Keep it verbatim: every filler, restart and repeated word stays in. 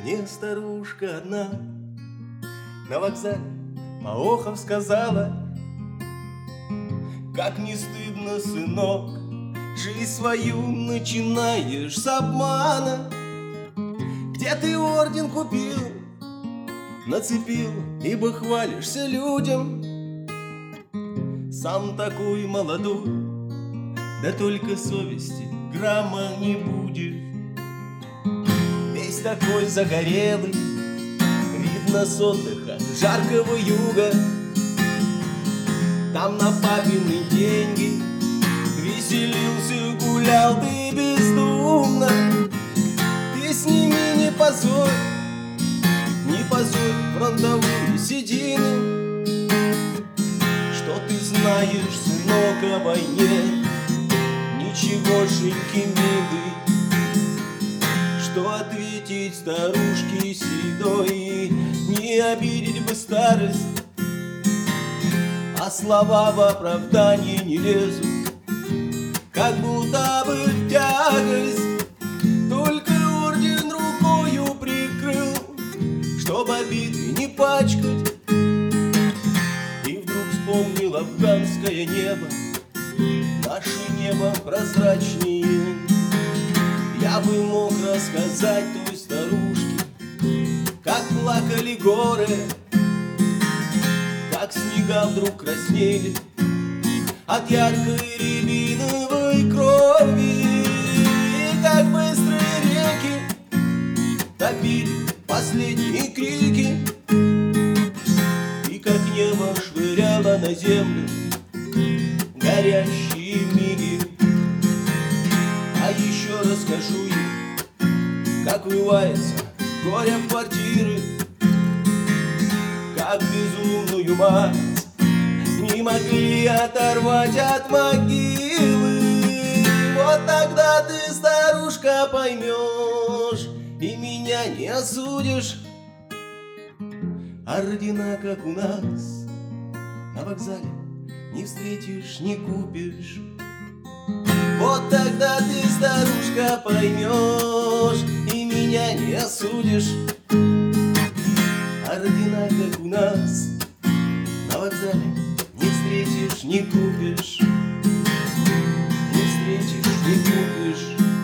мне старушка одна на вокзале поохов сказала: как не стыдно, сынок, жизнь свою начинаешь с обмана. Где ты орден купил, нацепил, ибо хвалишься людям? Сам такой молодой, да только совести грамма не будет. Весь такой загорелый, видно с отдыха жаркого юга. Там на папины деньги веселился, гулял ты бездумно. Ты с ними не позорь, не позорь фронтовую седину. Что ты знаешь, сынок, о войне? Ничегошеньки, милый. Что ответить старушке седой? Не обидеть бы старость, а слова в оправдание не лезут, как будто бы тягость. Только орден рукою прикрыл, чтоб обиды не пачкать. И вдруг вспомнил афганское небо, наше небо прозрачнее. Я бы мог рассказать той старушке, как плакали горы, как снега вдруг краснели от яркой рябиновой крови, и как быстрые реки топили последние крики, и как небо швыряло на землю горящие миги. А еще расскажу ей, как вывается горе в квартиры, как безумную мать не могли оторвать от могилы. Вот тогда ты, старушка, поймешь и меня не осудишь. Ордена, как у нас, на вокзале не встретишь, не купишь. Вот тогда ты, старушка, поймешь и меня не осудишь. Ордена, как у нас, на вокзале не встретишь, не купишь. Не встретишь, не купишь.